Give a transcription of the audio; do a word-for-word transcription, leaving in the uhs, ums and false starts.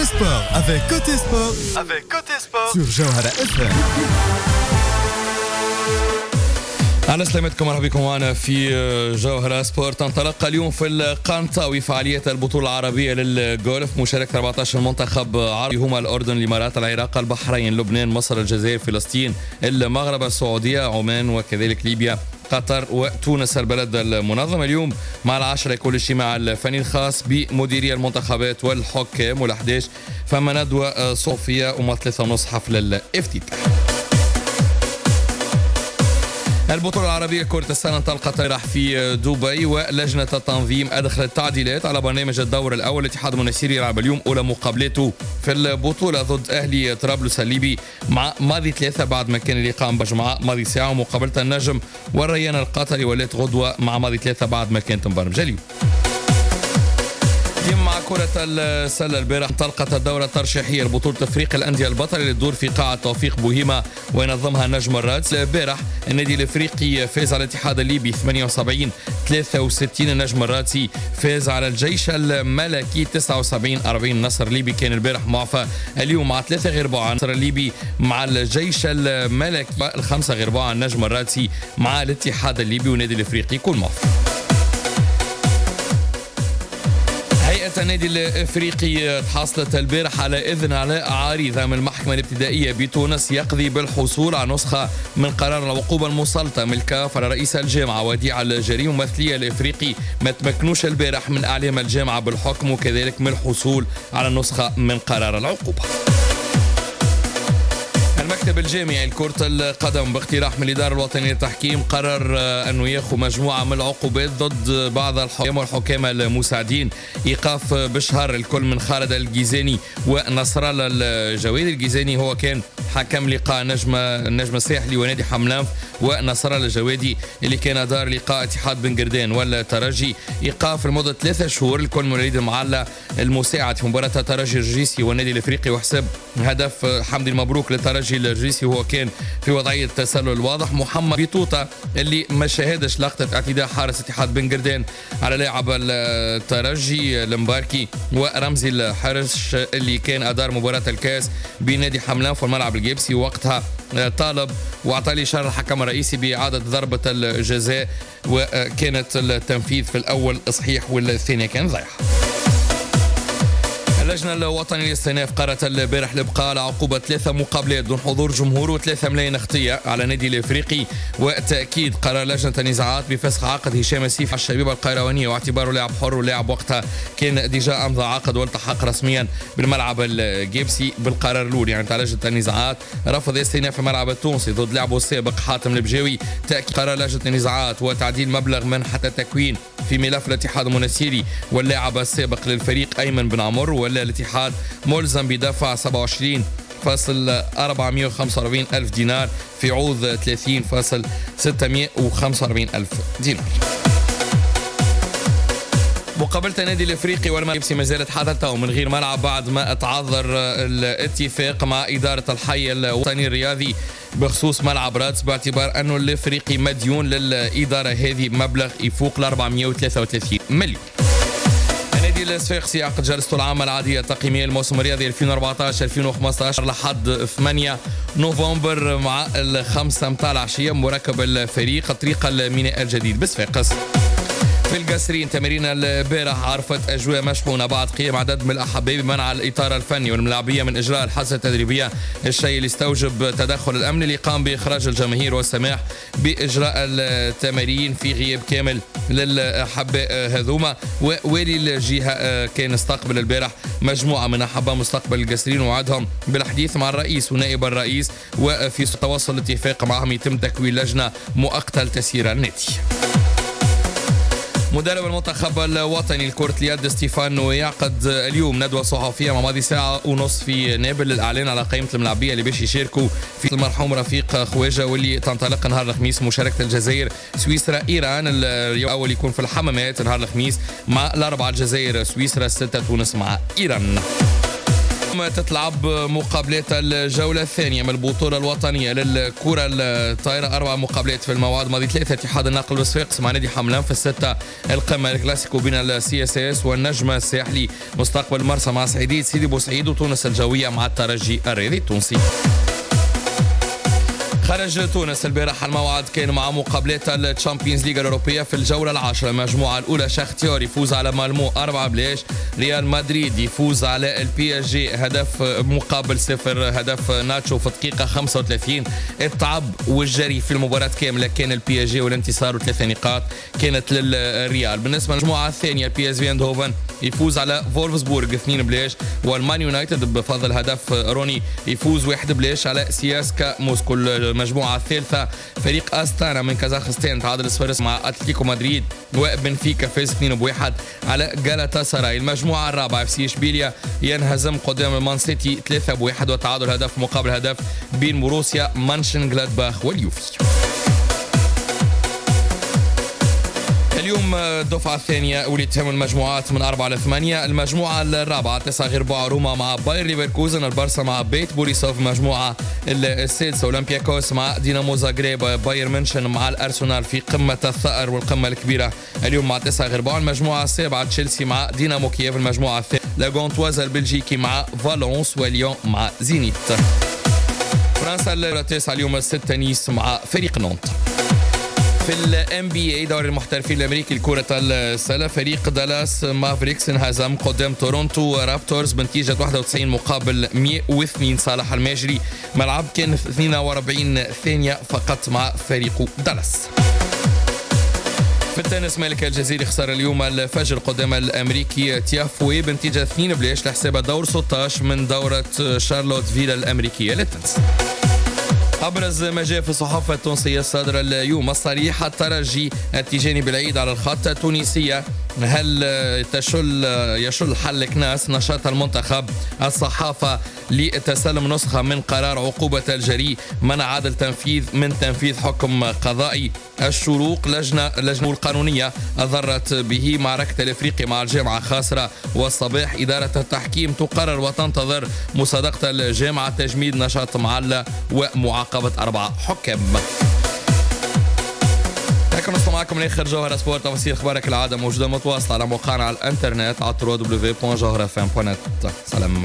le sport avec Côté Sport, avec Côté Sport sur Jawhara اف ام. أهلا سلامتكم، مرحبا بكم معنا في جوهرة سبورت. تنطلق اليوم في القنطاوي فعاليات البطولة العربية للجولف، مشاركة أربعة عشر منتخب عربي هما الأردن، الإمارات، العراق، البحرين، لبنان، مصر، الجزائر، فلسطين، المغرب، السعودية، عمان، وكذلك ليبيا، قطر وتونس البلد المنظم. اليوم مع العشرة يكون الاجتماع الفني الخاص بمديري المنتخبات والحكام، والأحداش فما ندوة صوفية وما ثلاثة ونص حفل الافتتاح. البطولة العربية كرة السلة انطلقت راح في دبي، ولجنة التنظيم أدخلت تعديلات على برنامج الدور الأول. الاتحاد المنستيري يلعب اليوم أولى مقابلته في البطولة ضد أهلي طرابلس الليبي مع ماضي ثلاثة، بعد ما كان اللقاء مع ماضي ساعة، ومقابلة النجم والريان القطري ولات غدوة مع ماضي ثلاثة بعد ما كانت مبرمجة اليوم. مع كرة السلة البارح انطلقت الدورة الترشيحية لبطولة افريقيا الأندية البطل اللي تدور في قاعة توفيق بوهيما وينظمها نجم الرادس. البارح النادي الافريقي فاز على الاتحاد الليبي ثمانية وسبعين ثلاثة وستين، النجم الرادسي فاز على الجيش الملكي تسعة وسبعين أربعين. النصر الليبي كان البارح معفى اليوم مع ثلاثة غير بعض، النصر الليبي مع الجيش الملكي، الخمسة غير بعض النجم الرادسي مع الاتحاد الليبي، والنادي الافريقي يكون معفى. هيئة النادي الافريقي تحصلت البارح على اذن علاء عريضة من المحكمة الابتدائية بتونس يقضي بالحصول على نسخة من قرار العقوبة المسلطة من الكاف على رئيس الجامعة وديع الجري. ممثلي الافريقي ما تمكنوش البارح من اعلام الجامعة بالحكم، وكذلك من الحصول على نسخة من قرار العقوبة. المكتب الجامعي لكرة القدم باقتراح من الإدارة الوطنية للتحكيم قرر أنه ياخذ مجموعة من العقوبات ضد بعض الحكام والحكام المساعدين. إيقاف بشهر الكل من خالد الجيزاني ونصر الله الجوادي. الجيزاني هو كان حكم لقاء نجم النجم الساحلي ونادي حملانف، ونصر الله الجوادي اللي كان دار لقاء اتحاد بن قردان والترجي. إيقاف لمدة ثلاثة شهور الكل من وليد المعلى المساعد في مباراة الترجي الرجيسي والنادي الافريقي، وحسب هدف حمدي المبروك للترجي الرجيسي هو كان في وضعية تسلل واضح. محمد بيطوطة اللي ما شاهدش لقطة اعتداء حارس اتحاد بن قردان على لاعب الترجي المباركي، ورمزي الحرش اللي كان أدار مباراة الكاس بنادي حملان في الملعب الجيبسي، وقتها طالب واعطى لي إشارة الحكم الرئيسي بإعادة ضربة الجزاء، وكانت التنفيذ في الأول صحيح والثانية كان ضايع. اللجنة الوطنية للاستئناف قررت البارح الإبقاء على عقوبة ثلاثة مقابلات دون حضور جمهور وثلاثة ملايين اغطية على النادي الافريقي، وتأكيد قرار لجنة النزاعات بفسخ عقد هشام السيف على الشبيبة القيروانية واعتباره لاعب حر، ولاعب وقتها كان ديجا أمضى عقد والتحق رسميا بالملعب الجيبسي بالقرار الأول. يعني لجنة النزاعات رفض استئناف الملعب التونسي ضد لاعبه السابق حاتم البجاوي. تأكيد قرار لجنة النزاعات وتعديل مبلغ منحة التكوين في ملف الاتحاد المنستيري واللاعب السابق للفريق أيمن بن عمر، ولا الاتحاد ملزم بدفع سبعة وعشرين فاصلة أربعمائة وخمسة وأربعين ألف دينار في عوض ثلاثين فاصلة ستمائة وخمسة وأربعين ألف دينار. مقابلة النادي الافريقي والملعب ما زالت حدثته من غير ملعب بعد ما تعذر الاتفاق مع إدارة الحي الوطني الرياضي بخصوص ملعب رادس، باعتبار أنه الافريقي مديون للإدارة هذه بمبلغ يفوق ل أربعمائة وثلاثة وثلاثين مليون. النادي الصفاقسي عقد جلسته العامة العادية التقييمية الموسم الرياضي ألفين وأربعة عشر ألفين وخمسة عشر لحد ثمانية نوفمبر مع الخمسة متاع العشية مركب الفريق طريق الميناء الجديد بصفاقس. في القصرين تمارين البارح عرفت أجواء مشحونة بعد قيام عدد من الأحباء بمنع الإطار الفني والملاعبية من إجراء الحصة التدريبية، الشيء اللي استوجب تدخل الأمن اللي قام بإخراج الجماهير والسماح بإجراء التمارين في غياب كامل للأحباء هذوما. ووالي الجهة كان استقبل البارح مجموعة من أحباء مستقبل القصرين ووعدهم بالحديث مع الرئيس ونائب الرئيس، وفي تواصل اتفاق معهم يتم تكوين لجنة مؤقتة لتسيير النادي. مدرب المنتخب الوطني لكرة اليد ستيفانو يعقد اليوم ندوة صحفية مع ماضي ساعة ونصف في نابل للإعلان على قائمة الملاعبية اللي باش يشاركوا في المرحوم رفيق خواجة، واللي تنطلق نهار الخميس مشاركة الجزائر سويسرا إيران. الأول يكون في الحمامات نهار الخميس مع الأربعة الجزائر سويسرا، الستة تونس مع إيران. تتلعب مقابلات الجولة الثانية من البطولة الوطنية للكرة الطايرة. أربع مقابلات في الموعد الماضي. ثلاثة اتحاد النقل والصفاقس مع نادي حملان. في الستة القمة الكلاسيكو بين السي اس اس والنجمة الساحلي. مستقبل المرسى مع سعيدية سيدي بوسعيد. وتونس الجوية مع الترجي الرياضي التونسي. خرج تونس البارح الموعد كان مع مقابلات الشامبيونز ليغ الأوروبية في الجولة العاشرة. المجموعة الأولى شختيار يفوز على مالمو أربعة بلاش. ريال مدريد يفوز على البي اس جي هدف مقابل صفر، هدف ناتشو في الدقيقة خمسة وثلاثين. التعب والجري في المباراة كاملة كان البي اس جي، والانتصار وثلاث نقاط كانت للريال. بالنسبة للمجموعة الثانية البي اس في اندهوفن يفوز على فولفسبورغ اثنين بلاش، والمان يونايتد بفضل هدف روني يفوز واحد بلاش على سياسكا موسكو. المجموعة الثالثة فريق أستانا من كازاخستان تعادل صفر مع أتلتيكو مدريد، وبنفيكا فاز اثنين بواحد على جالاتا سراي. المجموعة الرابعة اف سي اشبيليا ينهزم قدام المان سيتي ثلاثة بواحد، وتعادل هدف مقابل هدف بين بوروسيا مانشن جلادباخ واليوفي. اليوم الدفعة الثانية واللي تهم المجموعات من أربعة لثمانية. المجموعة الرابعة تسعة غرباء روما مع باير ليفركوزن. البارسا مع بيت بوريسوف. المجموعة السادسة أولمبياكوس مع دينامو زاغريب. باير منشن مع الأرسنال في قمة الثأر والقمة الكبيرة اليوم مع تسعة غرباء. المجموعة السابعة تشيلسي مع دينامو كييف. المجموعة الثانية لاغونتواز البلجيكي مع فالونس، وليون مع زينيت. فرنسا التاسعة اليوم الستة نيس مع فريق نونت. في الام بي اي دوري المحترفين الامريكي لكرة السلة فريق دالاس مافريكس انهزم قدام تورونتو رابتورز بنتيجة واحد وتسعين مقابل مئة واثنين. صالح الماجري ملعب كان اثنين وأربعين ثانية فقط مع فريق دالاس. في التنس مالك الجزيري خسر اليوم الفجر قدام الامريكي تيافوي بنتيجة اثنين بلاش لحساب دور ستة عشر من دورة شارلوت فيلا الامريكية للتنس. أبرز ما جاء في الصحافة التونسية الصادرة اليوم الصريح الترجي التيجاني بالعيد على الخط التونسية. هل تشل يشل حل كناس نشاط المنتخب؟ الصحافة لتسلم نسخة من قرار عقوبة الجريء منع عدل تنفيذ من تنفيذ حكم قضائي. الشروق لجنة لجنة القانونية أضرت به معركة الإفريقي مع الجامعة خاسرة. والصباح إدارة التحكيم تقرر وتنتظر مصادقة الجامعة تجميد نشاط معلة ومعاقبة أربعة حكام. هكذا نصل معكم لاخر جوهرة سبورت. تفاصيل اخبارك العاده موجوده متواصله على موقعنا على الانترنت على دبليو دبليو دبليو دوت جوهرة اف ام دوت نت. سلام.